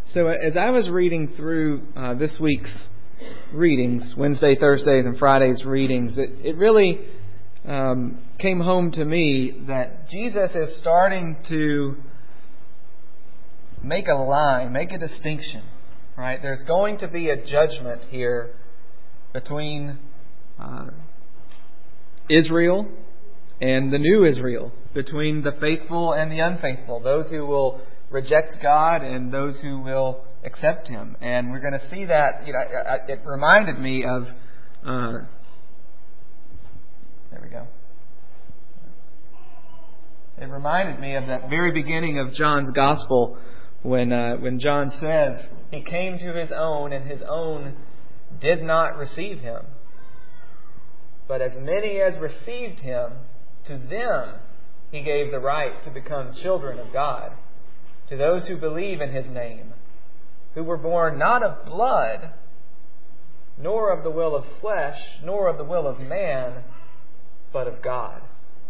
So as I was reading through this week's readings, Wednesday, Thursdays, and Fridays readings, it really came home to me that Jesus is starting to make a line, make a distinction, right? There's going to be a judgment here between Israel and the new Israel, between the faithful and the unfaithful, those who will reject God and those who will accept Him. And we're going to see that. It reminded me of there we go. It reminded me of that very beginning of John's Gospel when John says, He came to His own, and His own did not receive Him. But as many as received Him, to them He gave the right to become children of God, to those who believe in His name, who were born not of blood, nor of the will of flesh, nor of the will of man, but of God.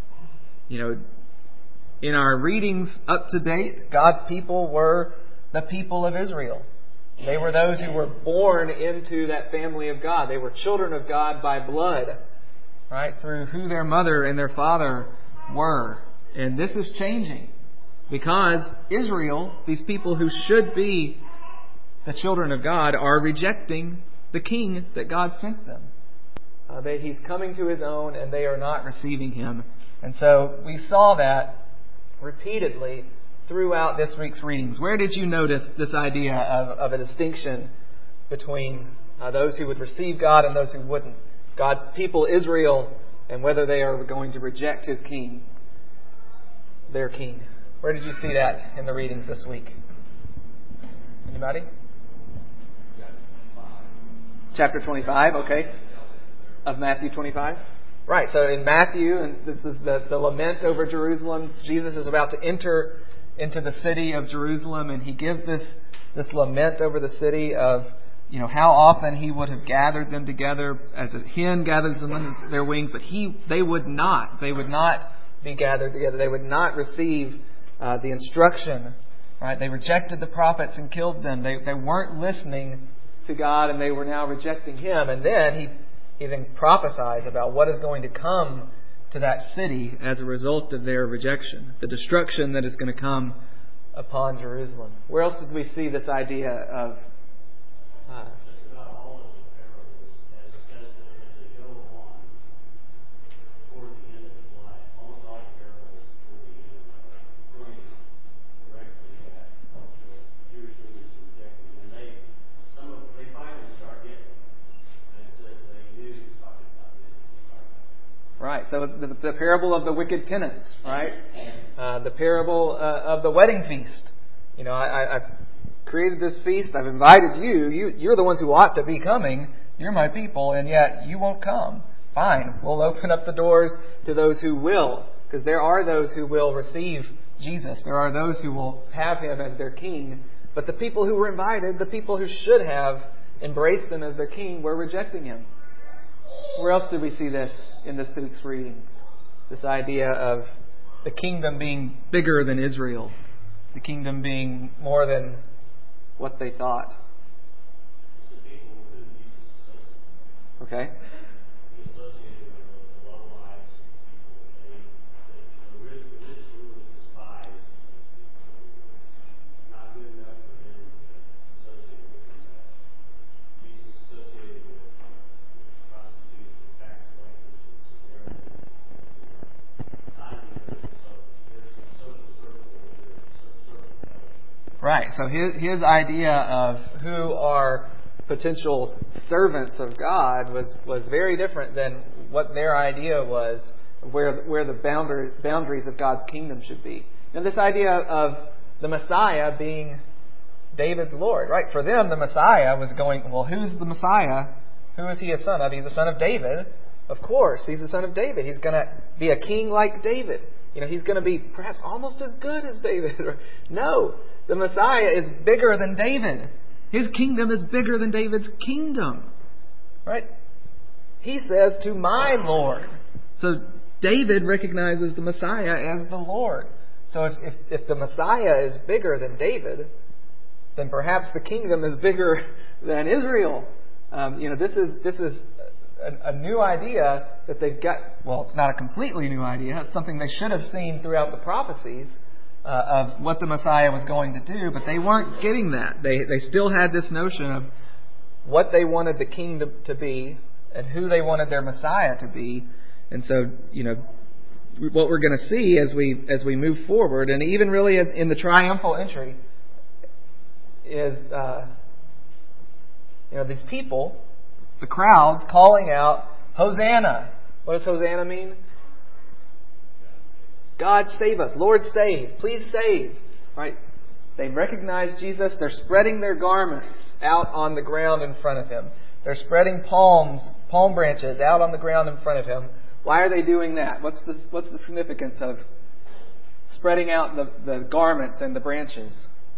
In our readings up to date, God's people were the people of Israel. They were those who were born into that family of God. They were children of God by blood, right? Through who their mother and their father were. And this is changing because Israel, these people who should be the children of God, are rejecting the king that God sent them. He's coming to His own and they are not receiving Him. And so we saw that repeatedly throughout this week's readings. Where did you notice this idea of a distinction between those who would receive God and those who wouldn't? God's people, Israel, and whether they are going to reject His king, their king. Where did you see that in the readings this week? Anybody? Chapter 25, okay. Of Matthew 25. Right, so in Matthew, and this is the lament over Jerusalem, Jesus is about to enter into the city of Jerusalem, and He gives this lament over the city of how often He would have gathered them together as a hen gathers them under their wings, but they would not. They would not be gathered together. They would not receive the instruction. Right? They rejected the prophets and killed them. They weren't listening to God, and they were now rejecting Him. And then He then prophesies about what is going to come to that city as a result of their rejection, the destruction that is going to come upon Jerusalem. Where else did we see this idea of just about all of the parables as they go on toward the end of His life? Almost all the parables toward the end are pointing directly at the Jewish leaders who rejected Him. And they finally start getting it. And it says they knew He was talking about them. Right, so the parable of the wicked tenants, right? The parable of the wedding feast. I've created this feast. I've invited you. You're the ones who ought to be coming. You're my people, and yet you won't come. Fine, we'll open up the doors to those who will, because there are those who will receive Jesus. There are those who will have Him as their king. But the people who were invited, the people who should have embraced Him as their king, were rejecting Him. Where else did we see this in this week's readings? This idea of the kingdom being bigger than Israel. The kingdom being more than what they thought. It's the people with whom Jesus associated. Okay. He associated with the low lives people. The rich rulers despised people. Not good enough for them to associate with them. Jesus associated with prostitutes, with tax collectors, with Samaritans. Not even so there's a social circle where there's a circle. Right. So his idea of who are potential servants of God was very different than what their idea was where the boundaries of God's kingdom should be. Now, this idea of the Messiah being David's Lord, right? For them, the Messiah was going, well, who's the Messiah? Who is He a son of? He's a son of David. Of course, He's the son of David. He's going to be a king like David. He's going to be perhaps almost as good as David. No, the Messiah is bigger than David. His kingdom is bigger than David's kingdom. Right? He says, to my Lord. So David recognizes the Messiah as the Lord. So if the Messiah is bigger than David, then perhaps the kingdom is bigger than Israel. This is a new idea that they've got. Well, it's not a completely new idea. It's something they should have seen throughout the prophecies of what the Messiah was going to do, but they weren't getting that. They still had this notion of what they wanted the king to be and who they wanted their Messiah to be. And so, what we're going to see as we move forward, and even really in the triumphal entry, is these people, the crowds, calling out, "Hosanna!" What does Hosanna mean? God save us. Lord save. Please save. Right? They recognize Jesus. They're spreading their garments out on the ground in front of Him. They're spreading palm branches out on the ground in front of Him. Why are they doing that? What's the significance of spreading out the garments and the branches?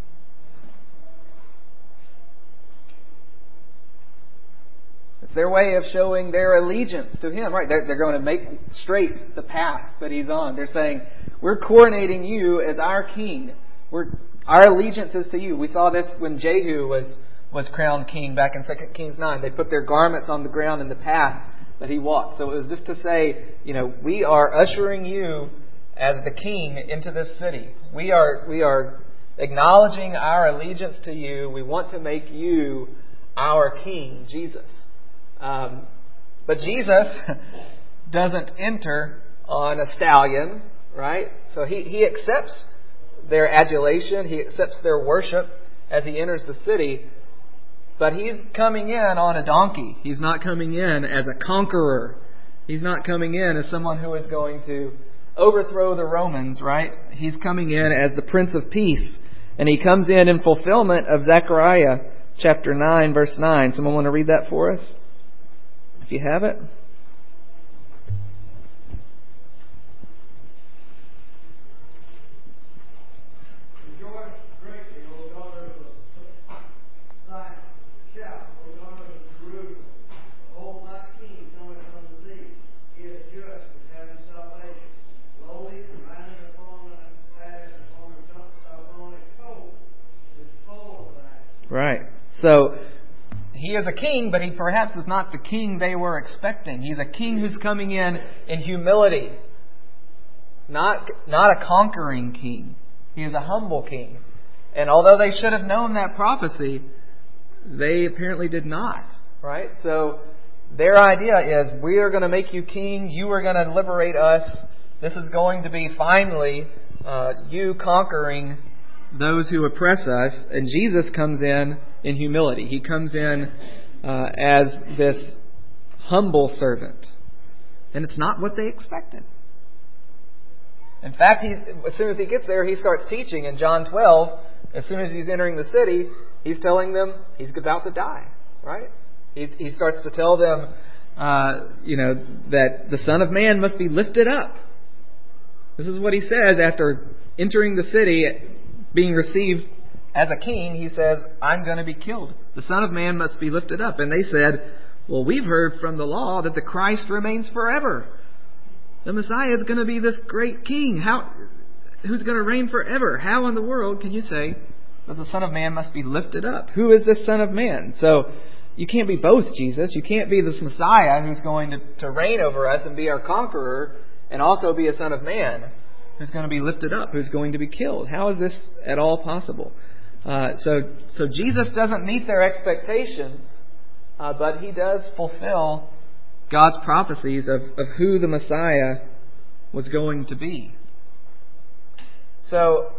It's their way of showing their allegiance to Him. Right? They're going to make straight the path that He's on. They're saying, we're coronating you as our king. Our allegiance is to you. We saw this when Jehu was crowned king back in 2 Kings 9. They put their garments on the ground in the path that he walked. So it was just to say, we are ushering you as the king into this city. We are acknowledging our allegiance to you. We want to make you our king, Jesus. But Jesus doesn't enter on a stallion, right? So he accepts their adulation. He accepts their worship as He enters the city. But He's coming in on a donkey. He's not coming in as a conqueror. He's not coming in as someone who is going to overthrow the Romans, right? He's coming in as the Prince of Peace. And He comes in fulfillment of Zechariah chapter 9, verse 9. Someone want to read that for us? If you have it. Right. So He is a king, but He perhaps is not the king they were expecting. He's a king who's coming in humility. Not a conquering king. He is a humble king. And although they should have known that prophecy, they apparently did not. Right? So their idea is, we are going to make you king. You are going to liberate us. This is going to be finally you conquering those who oppress us. And Jesus comes in humility. He comes in as this humble servant. And it's not what they expected. In fact, as soon as He gets there, He starts teaching in John 12. As soon as He's entering the city, He's telling them He's about to die. Right? He starts to tell them, that the Son of Man must be lifted up. This is what He says after entering the city, being received as a king. He says, I'm going to be killed. The Son of Man must be lifted up. And they said, well, we've heard from the law that the Christ remains forever. The Messiah is going to be this great king. Who's going to reign forever? How in the world can you say that the Son of Man must be lifted up? Who is this Son of Man? So you can't be both, Jesus. You can't be this Messiah who's going to reign over us and be our conqueror, and also be a Son of Man who's going to be lifted up, who's going to be killed. How is this at all possible? So Jesus doesn't meet their expectations, but He does fulfill God's prophecies of who the Messiah was going to be. So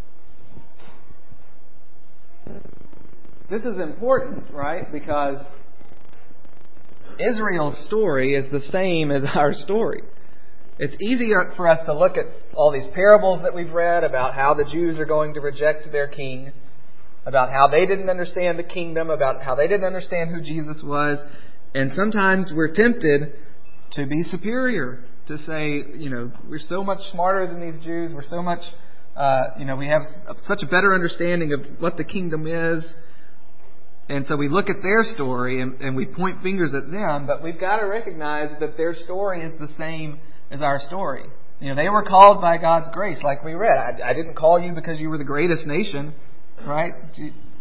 this is important, right? Because Israel's story is the same as our story. It's easier for us to look at all these parables that we've read about how the Jews are going to reject their king, about how they didn't understand the kingdom, about how they didn't understand who Jesus was. And sometimes we're tempted to be superior, to say, we're so much smarter than these Jews. We're so much, we have such a better understanding of what the kingdom is. And so we look at their story and we point fingers at them. But we've got to recognize that their story is the same as our story. They were called by God's grace, like we read. I didn't call you because you were the greatest nation, right?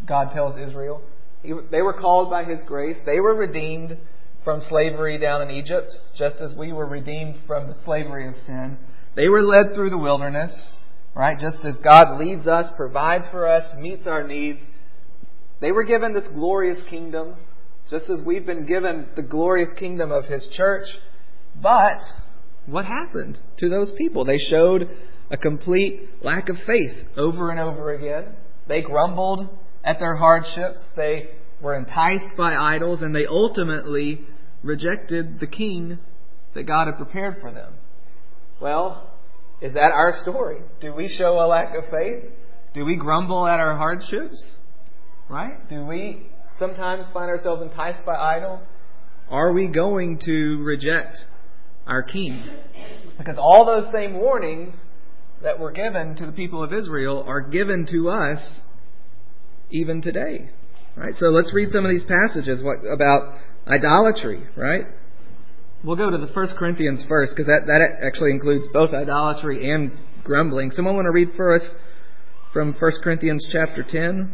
God tells Israel. They were called by His grace. They were redeemed from slavery down in Egypt, just as we were redeemed from the slavery of sin. They were led through the wilderness, right? Just as God leads us, provides for us, meets our needs. They were given this glorious kingdom, just as we've been given the glorious kingdom of His church. But what happened to those people? They showed a complete lack of faith over and over again. They grumbled at their hardships. They were enticed by idols, and they ultimately rejected the king that God had prepared for them. Well, is that our story? Do we show a lack of faith? Do we grumble at our hardships? Right? Do we sometimes find ourselves enticed by idols? Are we going to reject our king? Because all those same warnings that were given to the people of Israel are given to us even today. Right? So let's read some of these passages about idolatry, right? We'll go to the 1 Corinthians first, because that actually includes both idolatry and grumbling. Someone want to read for us from 1 Corinthians chapter 10?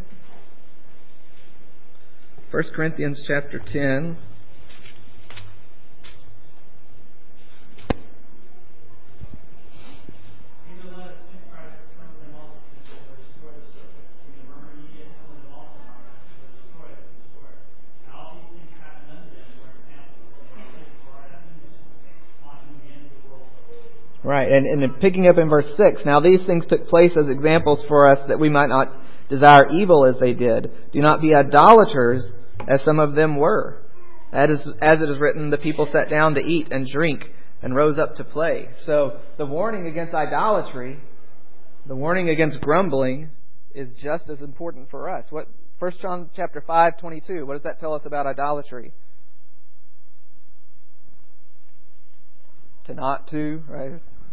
1 Corinthians chapter 10. Right, and picking up in verse 6, now these things took place as examples for us that we might not desire evil as they did. Do not be idolaters as some of them were. That is, as it is written, the people sat down to eat and drink and rose up to play. So the warning against idolatry, the warning against grumbling, is just as important for us. 1 John chapter 5:22, what does that tell us about idolatry? To not to, right?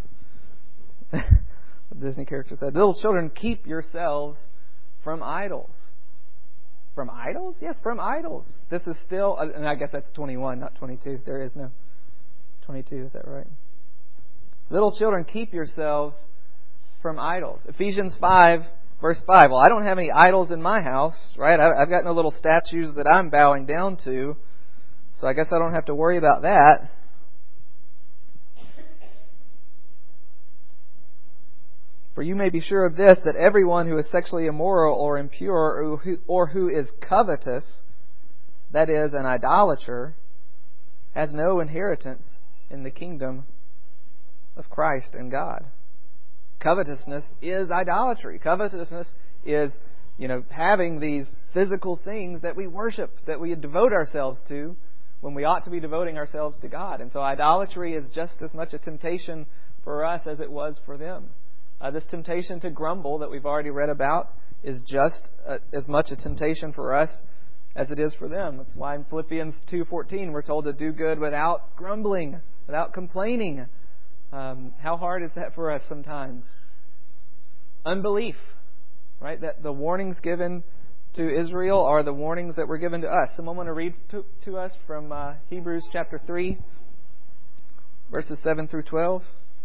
The Disney character said, little children, keep yourselves from idols. From idols? Yes, from idols. This is still, and I guess that's 21, not 22. There is no 22, is that right? Little children, keep yourselves from idols. Ephesians 5, verse 5. Well, I don't have any idols in my house, right? I've got no little statues that I'm bowing down to, so I guess I don't have to worry about that. For you may be sure of this, that everyone who is sexually immoral or impure or who is covetous, that is, an idolater, has no inheritance in the kingdom of Christ and God. Covetousness is idolatry. Covetousness is, having these physical things that we worship, that we devote ourselves to, when we ought to be devoting ourselves to God. And so idolatry is just as much a temptation for us as it was for them. This temptation to grumble that we've already read about is just as much a temptation for us as it is for them. That's why in Philippians 2:14 we're told to do good without grumbling, without complaining. How hard is that for us sometimes? Unbelief, right? That the warnings given to Israel are the warnings that were given to us. Someone want to read to us from Hebrews chapter 3, verses 7 through 12?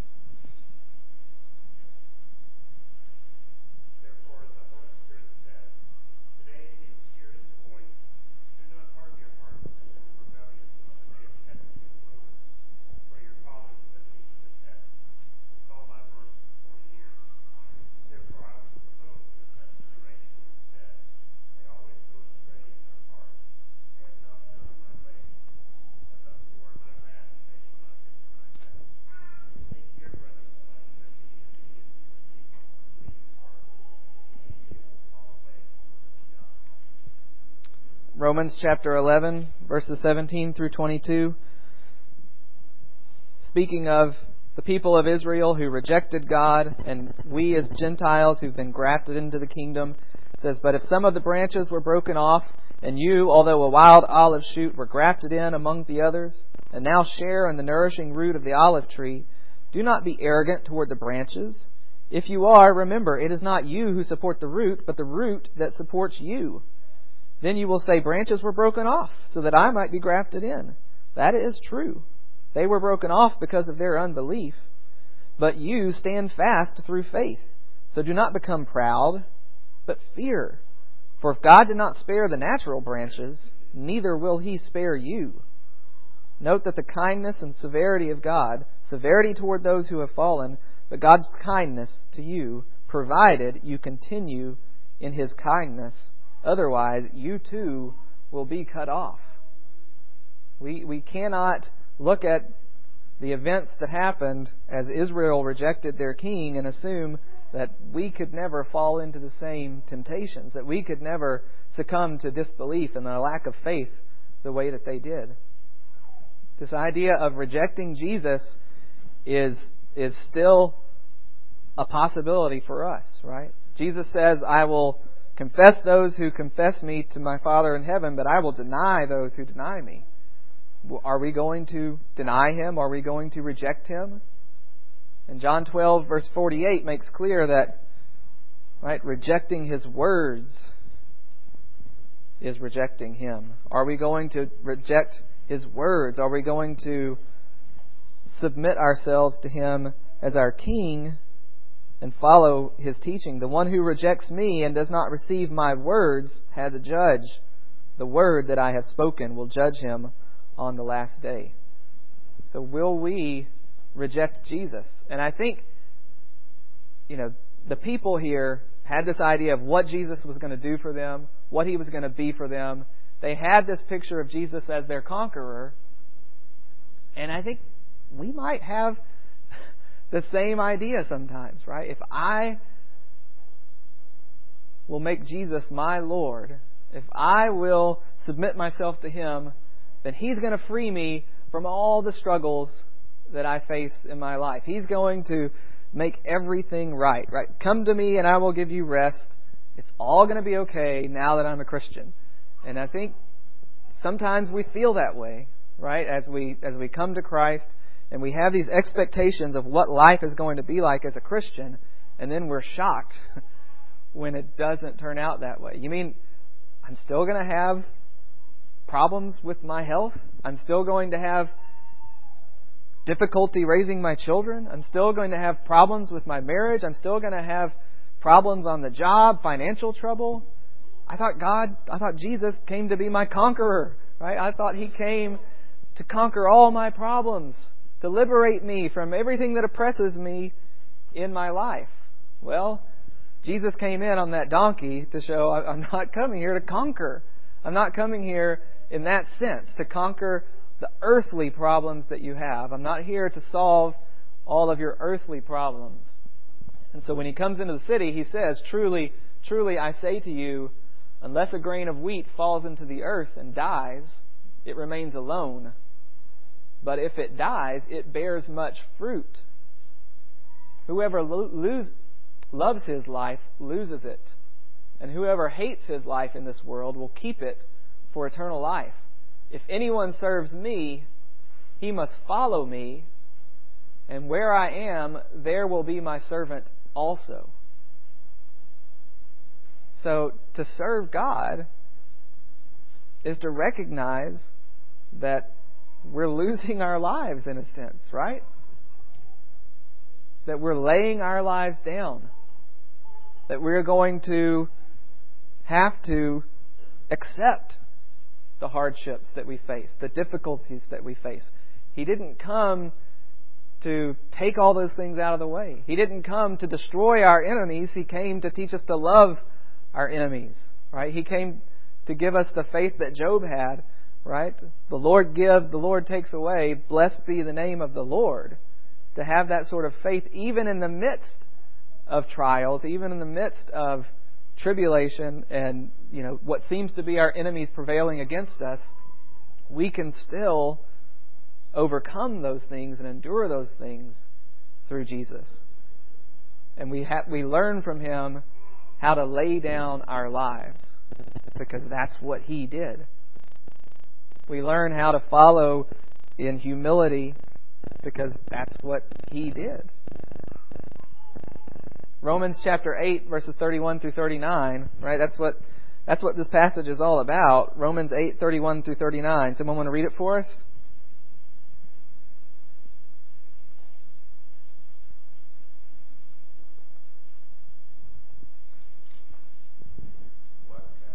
Romans chapter 11, verses 17 through 22. Speaking of the people of Israel who rejected God, and we as Gentiles who've been grafted into the kingdom, it says, but if some of the branches were broken off, and you, although a wild olive shoot, were grafted in among the others, and now share in the nourishing root of the olive tree, do not be arrogant toward the branches. If you are, remember, it is not you who support the root, but the root that supports you. Then you will say, branches were broken off so that I might be grafted in. That is true. They were broken off because of their unbelief. But you stand fast through faith. So do not become proud, but fear. For if God did not spare the natural branches, neither will He spare you. Note that the kindness and severity of God, severity toward those who have fallen, but God's kindness to you, provided you continue in His kindness. Otherwise, you too will be cut off. We cannot look at the events that happened as Israel rejected their king and assume that we could never fall into the same temptations, that we could never succumb to disbelief and a lack of faith the way that they did. This idea of rejecting Jesus is still a possibility for us, right? Jesus says, I will confess those who confess me to my Father in heaven, but I will deny those who deny me. Are we going to deny Him? Are we going to reject Him? And John 12, verse 48 makes clear that, right, rejecting His words is rejecting Him. Are we going to reject His words? Are we going to submit ourselves to Him as our King and follow His teaching? The one who rejects me and does not receive my words has a judge. The word that I have spoken will judge him on the last day. So will we reject Jesus? And I think, the people here had this idea of what Jesus was going to do for them, what He was going to be for them. They had this picture of Jesus as their conqueror. And I think we might have the same idea sometimes, right? If I will make Jesus my Lord, if I will submit myself to Him, then He's going to free me from all the struggles that I face in my life. He's going to make everything right? Come to me and I will give you rest. It's all going to be okay now that I'm a Christian. And I think sometimes we feel that way, right? As we come to Christ and we have these expectations of what life is going to be like as a Christian, and then we're shocked when it doesn't turn out that way. You mean I'm still going to have problems with my health? I'm still going to have difficulty raising my children? I'm still going to have problems with my marriage? I'm still going to have problems on the job, financial trouble? I thought Jesus came to be my conqueror, right? I thought He came to conquer all my problems, to liberate me from everything that oppresses me in my life. Well, Jesus came in on that donkey to show I'm not coming here to conquer. I'm not coming here in that sense to conquer the earthly problems that you have. I'm not here to solve all of your earthly problems. And so when He comes into the city, He says, truly, truly, I say to you, unless a grain of wheat falls into the earth and dies, it remains alone. But if it dies, it bears much fruit. Whoever loves his life loses it. And whoever hates his life in this world will keep it for eternal life. If anyone serves me, he must follow me. And where I am, there will be my servant also. So to serve God is to recognize that we're losing our lives in a sense, right? That we're laying our lives down. That we're going to have to accept the hardships that we face, the difficulties that we face. He didn't come to take all those things out of the way. He didn't come to destroy our enemies. He came to teach us to love our enemies, right? He came to give us the faith that Job had, right? The Lord gives, the Lord takes away. Blessed be the name of the Lord. To have that sort of faith even in the midst of trials, even in the midst of tribulation and, what seems to be our enemies prevailing against us, we can still overcome those things and endure those things through Jesus. And we learn from Him how to lay down our lives because that's what He did. We learn how to follow in humility because that's what He did. Romans chapter 8, verses 31 through 39, right? That's what this passage is all about. Romans 8, 31 through 39. Someone want to read it for us? What can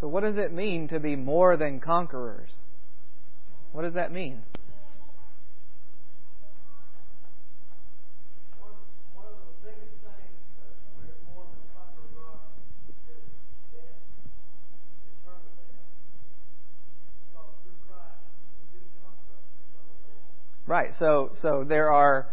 So what does it mean to be more than conquerors? What does that mean? One of the biggest things that we're more than conquerors are is death, eternal death. So through Christ, we do conquer eternal death. Right. So there are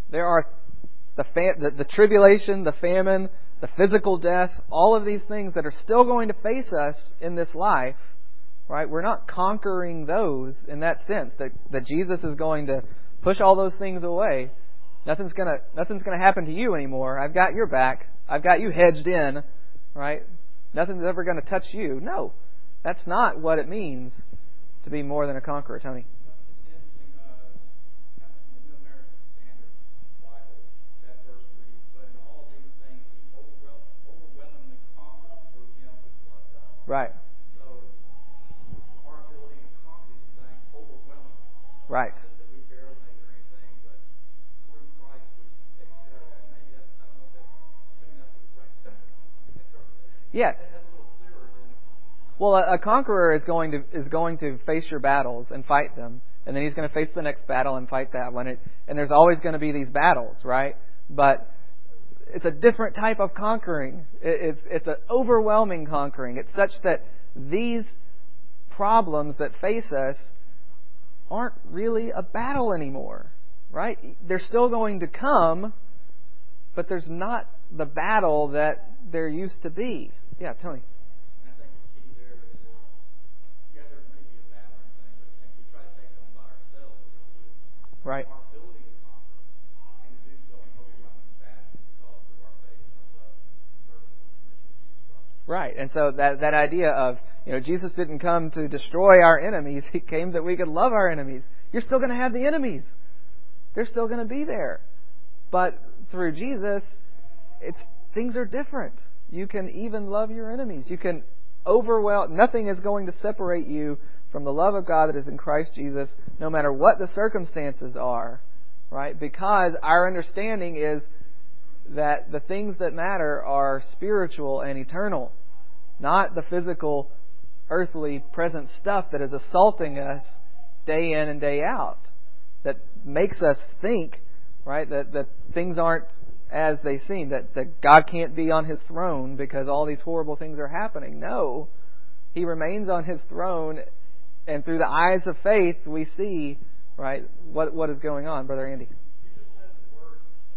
the tribulation, the famine, the physical death, all of these things that are still going to face us in this life. Right? We're not conquering those in that sense that Jesus is going to push all those things away. Nothing's gonna happen to you anymore. I've got your back. I've got you hedged in. Right? Nothing's ever going to touch you. No, that's not what it means to be more than a conqueror. Tony. Right. So our ability to conquer these things overwhelming. Right. Not just that we barely make it or anything, but through Christ we take care of that. Maybe that's, I don't know if that's, assuming that's the correct interpretation. Yeah. That's a little clearer than. Well, a conqueror is going to face your battles and fight them, and then he's going to face the next battle and fight that one. And there's always going to be these battles, right? But it's a different type of conquering. It's an overwhelming conquering. It's such that these problems that face us aren't really a battle anymore, right? They're still going to come, but there's not the battle that there used to be. Yeah, Tony. And I think the key there is, yeah, there may be a battling thing, but if we try to take it on by ourselves, Right. our ability to conquer and to do so in overwhelming fashion because of our faith and our love and service and submission to Jesus Christ. Right. And so that idea of, Jesus didn't come to destroy our enemies. He came that we could love our enemies. You're still going to have the enemies. They're still going to be there. But through Jesus, things are different. You can even love your enemies. You can nothing is going to separate you from the love of God that is in Christ Jesus, no matter what the circumstances are. Right? Because our understanding is that the things that matter are spiritual and eternal, not the physical, earthly, present stuff that is assaulting us day in and day out, that makes us think, right, that things aren't as they seem, that God can't be on His throne because all these horrible things are happening. No, He remains on His throne, and through the eyes of faith we see, right, what is going on. Brother Andy. You just said the word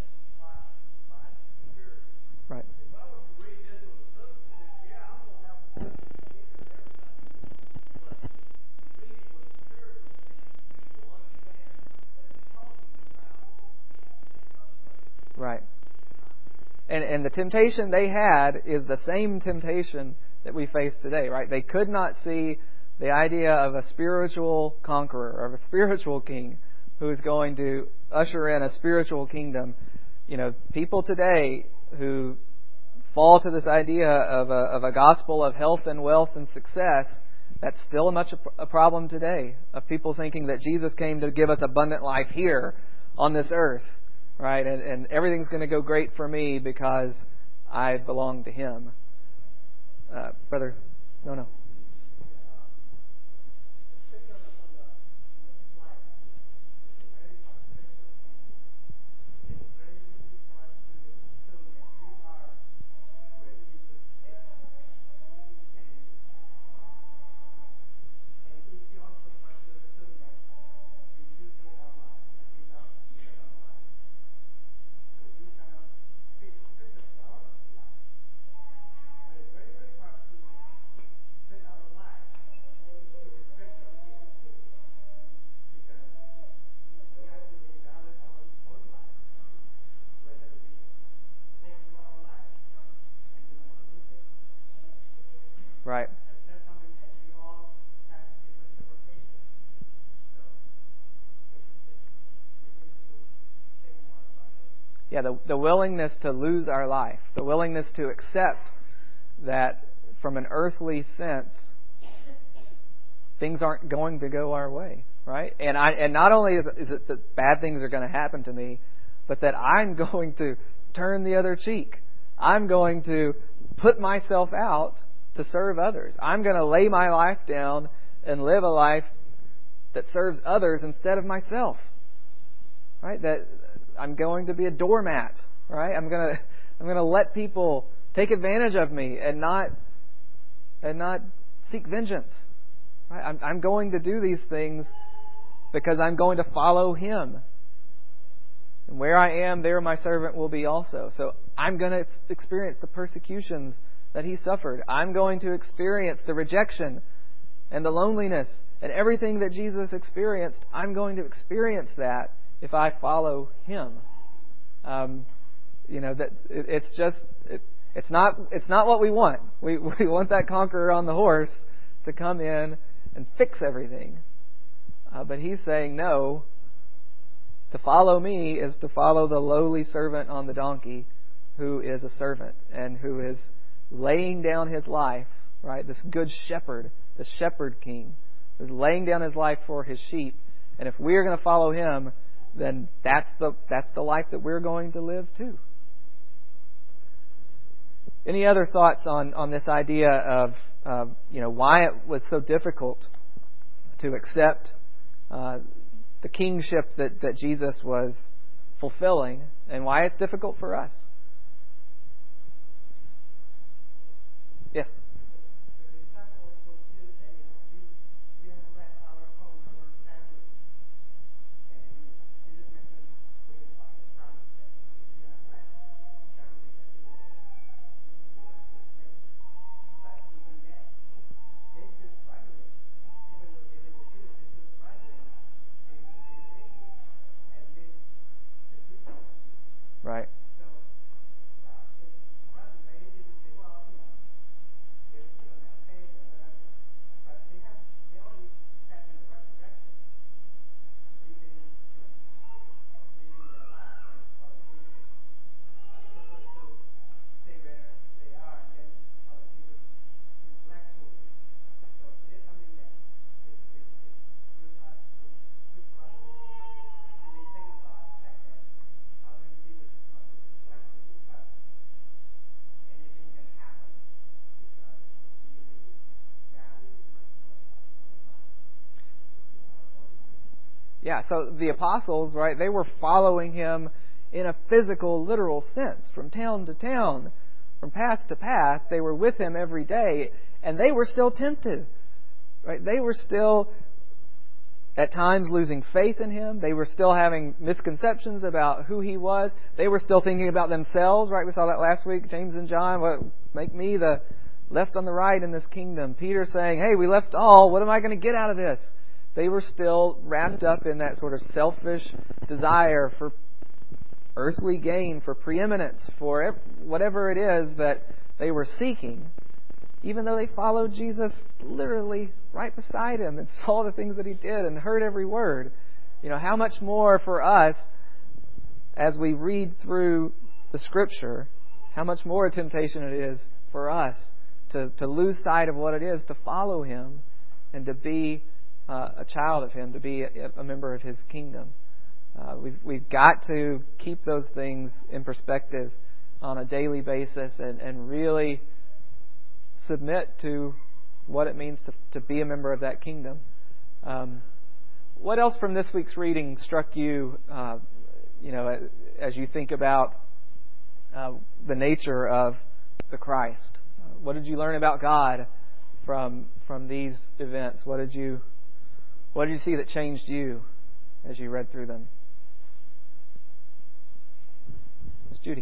spirit. Right. If I were to read this with a physical sense, yeah, I'm going to have the physical and everything. But read it with a spiritual sense, you'll understand that it's talking about us. Right. And the temptation they had is the same temptation that we face today, right? They could not see the idea of a spiritual conqueror, of a spiritual king who is going to usher in a spiritual kingdom. People today who fall to this idea of a gospel of health and wealth and success, that's still much a problem today, of people thinking that Jesus came to give us abundant life here on this earth, right? And everything's going to go great for me because I belong to Him. Brother, no. Right. Yeah, the willingness to lose our life, the willingness to accept that from an earthly sense, things aren't going to go our way, right? And not only is it that bad things are going to happen to me, but that I'm going to turn the other cheek. I'm going to put myself out to serve others. I'm going to lay my life down and live a life that serves others instead of myself. Right? That I'm going to be a doormat. Right? I'm going to let people take advantage of me and not seek vengeance. Right? I'm going to do these things because I'm going to follow Him. And where I am, there my servant will be also. So I'm going to experience the persecutions that He suffered. I'm going to experience the rejection and the loneliness and everything that Jesus experienced. I'm going to experience that if I follow Him. It's not what we want. We want that conqueror on the horse to come in and fix everything. But He's saying, no, to follow me is to follow the lowly servant on the donkey, who is a servant and who is laying down his life, right? This good shepherd, the shepherd king, who's laying down his life for his sheep. And if we're going to follow Him, then that's the life that we're going to live too. Any other thoughts on this idea of why it was so difficult to accept the kingship that Jesus was fulfilling, and why it's difficult for us? Yes. Right. Yeah, so the apostles, right, they were following Him in a physical, literal sense, from town to town, from path to path. They were with Him every day, and they were still tempted, right? They were still, at times, losing faith in Him. They were still having misconceptions about who He was. They were still thinking about themselves, right? We saw that last week, James and John, what make me the left on the right in this kingdom. Peter saying, hey, we left all, what am I going to get out of this? They were still wrapped up in that sort of selfish desire for earthly gain, for preeminence, for whatever it is that they were seeking, even though they followed Jesus literally right beside Him and saw the things that He did and heard every word. How much more for us, as we read through the Scripture, how much more a temptation it is for us to lose sight of what it is to follow Him and to be a child of Him, to be a member of His kingdom. We've got to keep those things in perspective on a daily basis and really submit to what it means to be a member of that kingdom. What else from this week's reading struck you, as you think about the nature of the Christ? What did you learn about God from these events? What did you see that changed you as you read through them? Ms. Judy.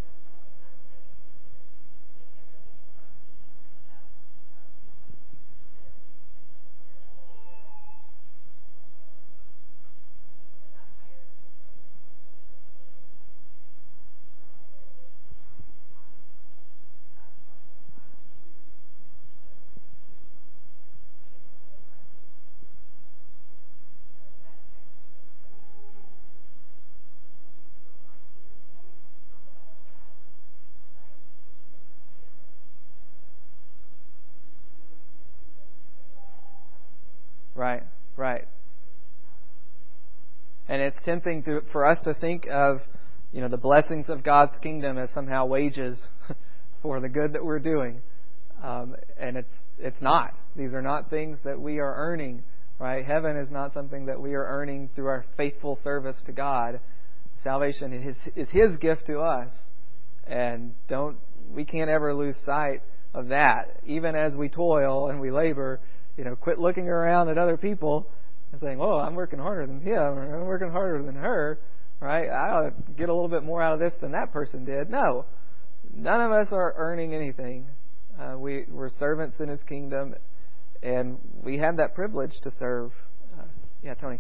Right. And it's tempting for us to think of, the blessings of God's kingdom as somehow wages for the good that we're doing. And it's not. These are not things that we are earning, right? Heaven is not something that we are earning through our faithful service to God. Salvation is His gift to us. And we can't ever lose sight of that. Even as we toil and we labor, quit looking around at other people and saying, "Oh, I'm working harder than him, or I'm working harder than her, right? I ought to get a little bit more out of this than that person did." No, none of us are earning anything. We're servants in His kingdom, and we have that privilege to serve. Yeah, Tony.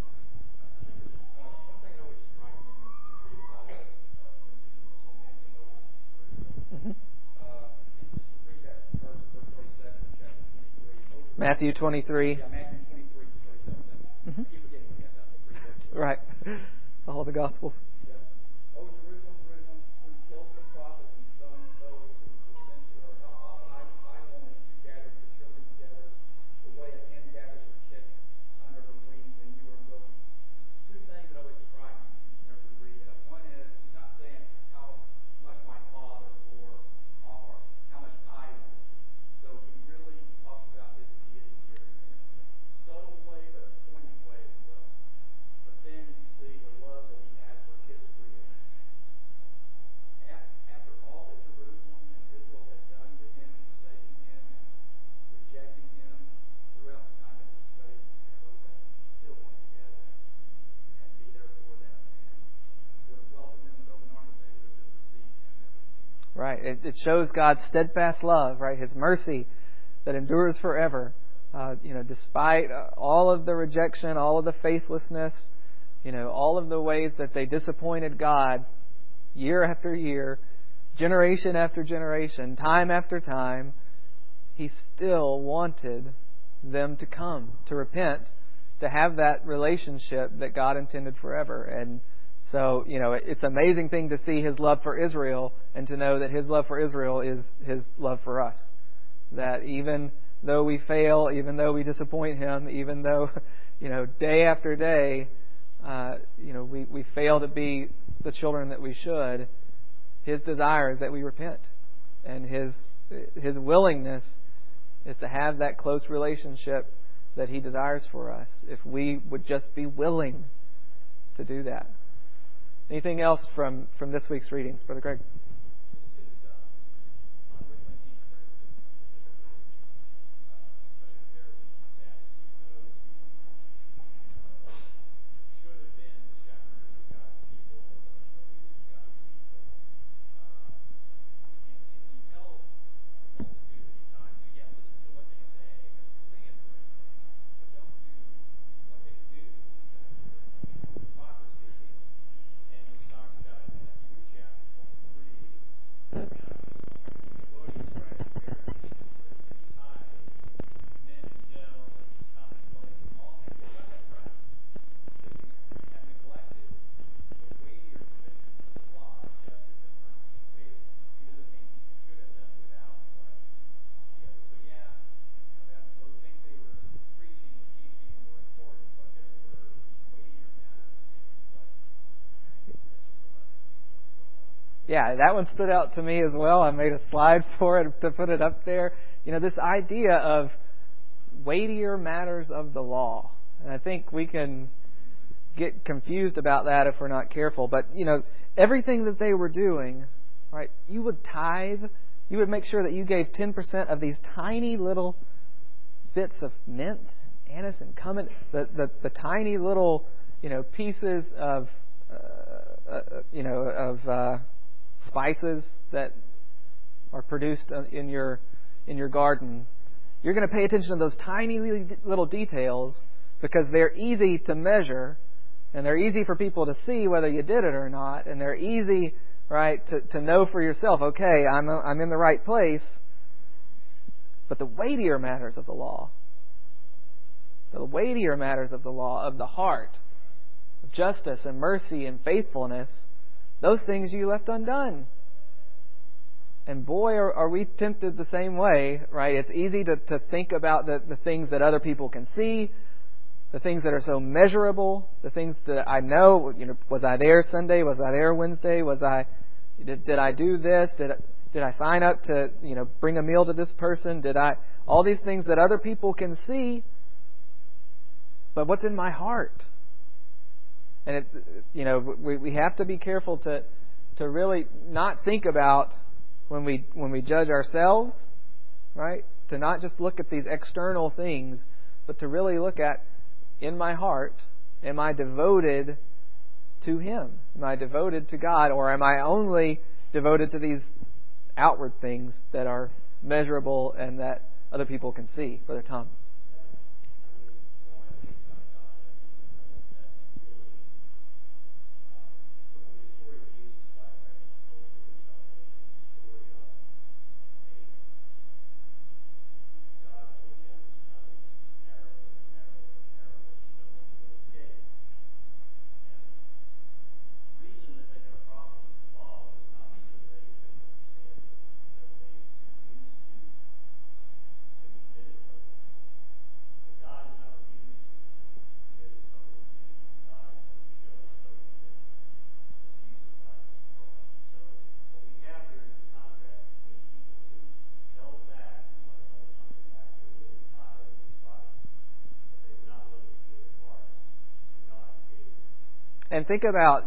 Matthew 23. Yeah, Matthew 23, 27. I keep forgetting we got that. Right. All the Gospels. Yeah. Oh, Jerusalem, Jerusalem, who kills the prophets and stones those who sent to her. How often I wanted to gather your children together the way a hen gathers her chicks under her wings, and you are willing. Two things that always strike me whenever we read that. One is, he's not saying how much my father or how much I want. So he really talks about his deity here in a subtle way, but a poignant way as well. But then you see the love that he has for his creation. After all that Jerusalem and Israel had done to him, and forsaking him and rejecting him throughout the time that we studied Hosea, still want to gather and be there for them and would have welcomed them with open arms if they would have just received him as a king. Right. It shows God's steadfast love, right? His mercy that endures forever. Despite all of the rejection, all of the faithlessness, all of the ways that they disappointed God year after year, generation after generation, time after time, He still wanted them to come, to repent, to have that relationship that God intended forever. And so, it's an amazing thing to see His love for Israel and to know that His love for Israel is His love for us. That even though we fail, even though we disappoint Him, even though, day after day, we fail to be the children that we should, His desire is that we repent. And His willingness is to have that close relationship that He desires for us, if we would just be willing to do that. Anything else from this week's readings, Brother Greg? Yeah, that one stood out to me as well. I made a slide for it to put it up there. This idea of weightier matters of the law. And I think we can get confused about that if we're not careful. But, everything that they were doing, right, you would tithe. You would make sure that you gave 10% of these tiny little bits of mint, anise, and cumin, the tiny little, pieces of, spices that are produced in your garden. You're going to pay attention to those tiny little details because they're easy to measure and they're easy for people to see whether you did it or not, and they're easy, right, to know for yourself, okay, I'm in the right place. But the weightier matters of the law, of the heart, of justice and mercy and faithfulness, those things you left undone. And boy, are we tempted the same way, right? It's easy to think about the things that other people can see, the things that are so measurable, the things that I know. Was I there Sunday? Was I there Wednesday? Did I do this? Did I sign up to, bring a meal to this person? All these things that other people can see, but what's in my heart? And we have to be careful to really not think about when we judge ourselves, right? To not just look at these external things, but to really look at, in my heart, am I devoted to Him? Am I devoted to God? Or am I only devoted to these outward things that are measurable and that other people can see? Brother Tom. And think about,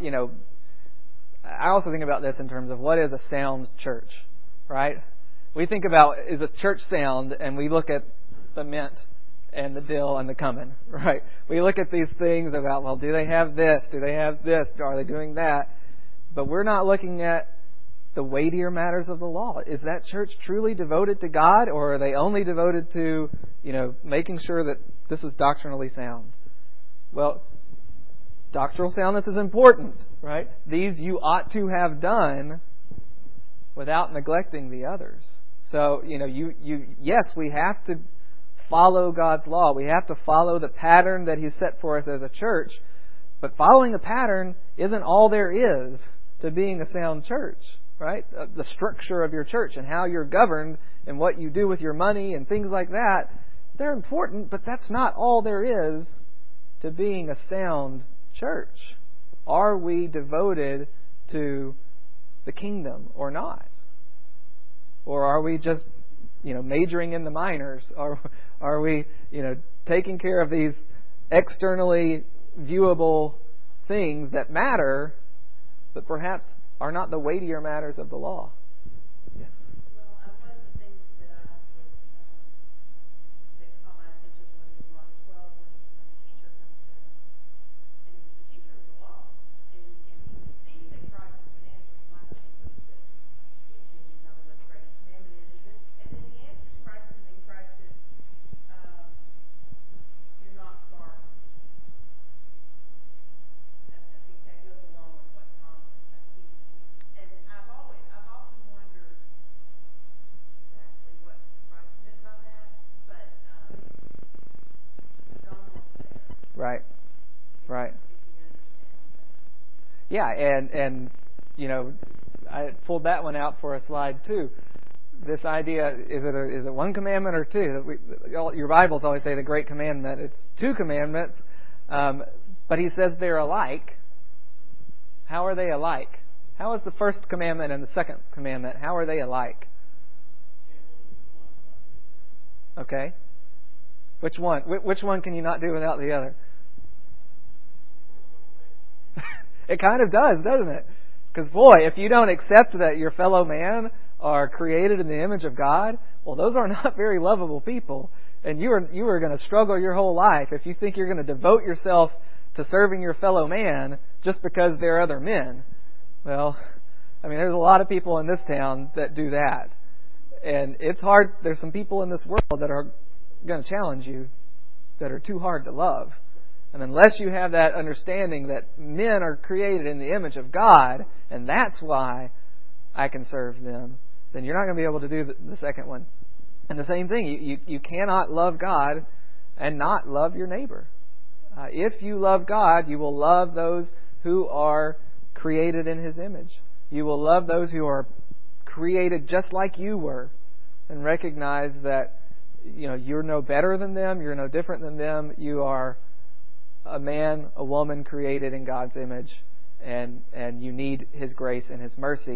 I also think about this in terms of what is a sound church, right? We think about, is a church sound, and we look at the mint and the dill and the cumin, right? We look at these things about, well, do they have this? Do they have this? Are they doing that? But we're not looking at the weightier matters of the law. Is that church truly devoted to God, or are they only devoted to, making sure that this is doctrinally sound? Well, doctrinal soundness is important, right? These you ought to have done without neglecting the others. So, yes, we have to follow God's law. We have to follow the pattern that He's set for us as a church. But following the pattern isn't all there is to being a sound church, right? The structure of your church and how you're governed and what you do with your money and things like that, they're important, but that's not all there is to being a sound church. Are we devoted to the kingdom or not? Or are we just, majoring in the minors? Or are we, taking care of these externally viewable things that matter, but perhaps are not the weightier matters of the law? Yes. Well, one of the things that that caught my attention was in Mark 12 when the teacher comes to him. And the teacher of the law. And he sees that Christ is an answer. My thing was that, can you tell me what the greatest commandment is? And then he answers Christ, and then Christ says, you're not far. I think that goes along with what Tom said. And I've often wondered exactly what Christ meant by that, but John wasn't there. Right. Right. If you understand that. Yeah, and I pulled that one out for a slide too. This idea, is it one commandment or two? Your Bibles always say the great commandment. It's 2 commandments, but He says they're alike. How are they alike? How is the first commandment and the second commandment, how are they alike? Okay. Which one? Which one can you not do without the other? It kind of does, doesn't it? Because, boy, if you don't accept that your fellow man are created in the image of God, well, those are not very lovable people. And you are going to struggle your whole life if you think you're going to devote yourself to serving your fellow man just because they're other men. Well, there's a lot of people in this town that do that. And it's hard. There's some people in this world that are going to challenge you that are too hard to love. And unless you have that understanding that men are created in the image of God, and that's why I can serve them, then you're not going to be able to do the second one. And the same thing, you cannot love God and not love your neighbor. If you love God, you will love those who are created in His image. You will love those who are created just like you were, and recognize that you're no better than them, you're no different than them. You are a man, a woman created in God's image, and you need His grace and His mercy.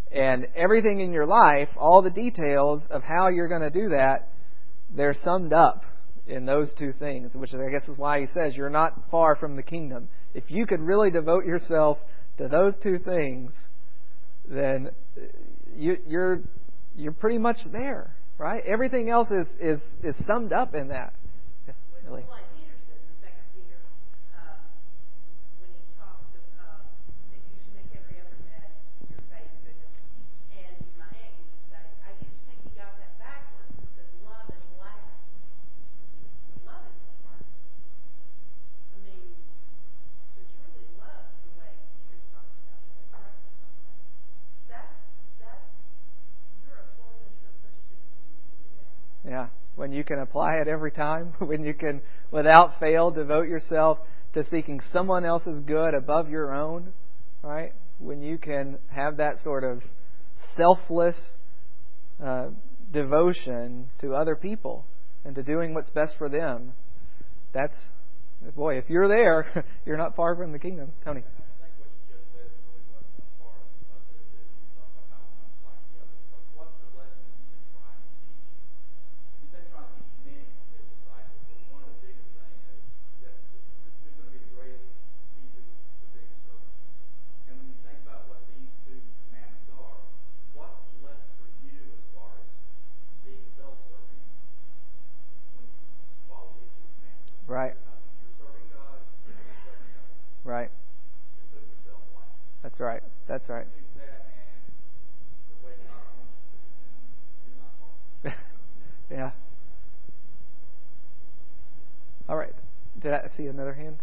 And everything in your life, all the details of how you're going to do that, they're summed up in those two things, which I guess is why he says you're not far from the kingdom. If you could really devote yourself to those two things, then you're pretty much there, right? Everything else is summed up in that. Yes, really. Like Peter says in 2 Peter, when he talks that you should make every effort to add your faith to it. And my aunt used to say, I used to think he got that backwards because love is last. Love is the first. I mean, to truly love the way Peter's talking about, the way Christ is talking about, that's your employment for Christians when you do that. Yeah. When you can apply it every time, when you can, without fail, devote yourself to seeking someone else's good above your own, right? When you can have that sort of selfless devotion to other people and to doing what's best for them, that's, boy, if you're there, you're not far from the kingdom. Tony. I think what you just said is really what part of this is. You talk about how much like the other. But what's the lesson he's been trying to teach? He's been trying to teach many of his disciples. But one of the biggest things is that who's going to be the greatest? He's the biggest servant. And when you think about what these two commandments are, what's left for you as far as being self-serving when you follow these two commandments? Right. You're serving God, you're serving others. Right. You're putting yourself last. That's right. That's right. Do that, and the way God owns you, then you're not wrong. Yeah. All right. Did I see another hand?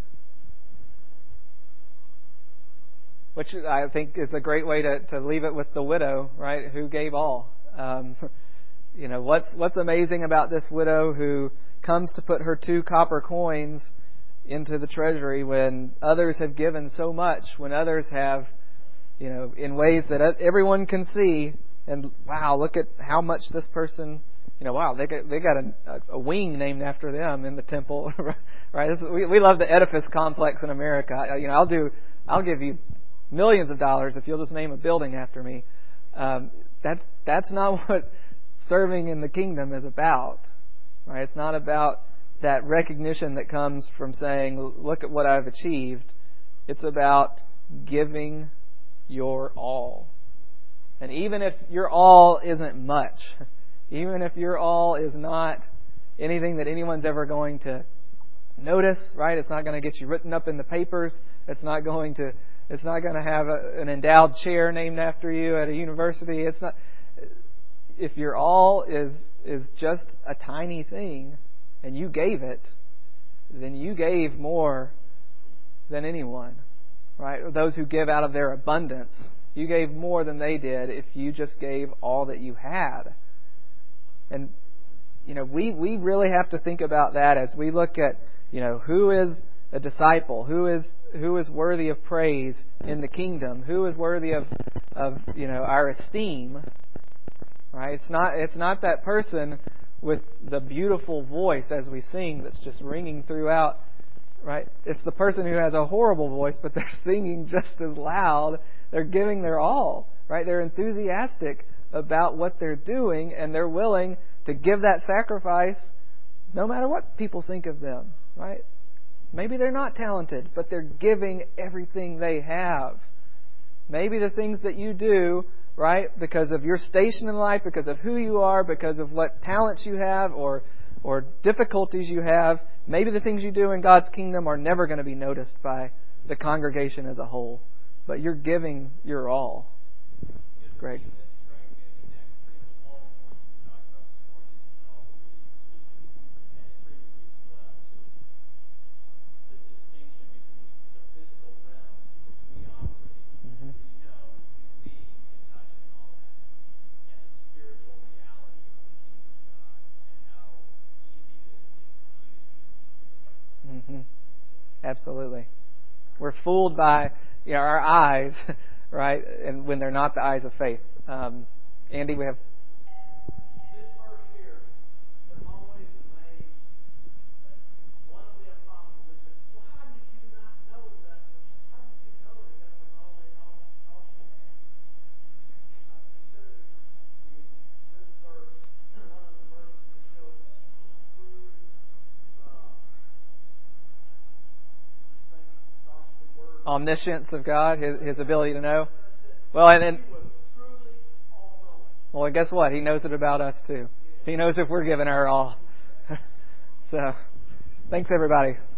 Which I think is a great way to leave it with the widow, right? Who gave all. What's amazing about this widow who comes to put her 2 copper coins into the treasury when others have given so much, when others have, in ways that everyone can see, and wow, look at how much this person, wow, they got a wing named after them in the temple, right? We love the edifice complex in America. I'll give you millions of dollars if you'll just name a building after me. That's not what serving in the kingdom is about, right? It's not about that recognition that comes from saying, look at what I've achieved. It's about giving your all. And even if your all isn't much, even if your all is not anything that anyone's ever going to notice, right? It's not going to get you written up in the papers. It's not going to have an endowed chair named after you at a university. It's not. If your all is just a tiny thing, and you gave it, then you gave more than anyone, right? Or those who give out of their abundance, you gave more than they did if you just gave all that you had. And we really have to think about that as we look at who is a disciple, who is worthy of praise in the kingdom, who is worthy of our esteem. Right? It's not that person with the beautiful voice as we sing that's just ringing throughout. Right? It's the person who has a horrible voice, but they're singing just as loud. They're giving their all. Right? They're enthusiastic about what they're doing, and they're willing to give that sacrifice no matter what people think of them. Right? Maybe they're not talented, but they're giving everything they have. Maybe the things that you do, right, because of your station in life, because of who you are, because of what talents you have or difficulties you have, maybe the things you do in God's kingdom are never going to be noticed by the congregation as a whole. But you're giving your all. Greg. Absolutely. We're fooled by our eyes, right? And when they're not the eyes of faith. Andy, we have. This verse here, I'm always amazed that one of the apostles said, well, how did you not know that? How did you know that was all she had? I omniscience of God, His ability to know. Well, and then, well, and guess what? He knows it about us too. He knows if we're giving our all. So, thanks everybody.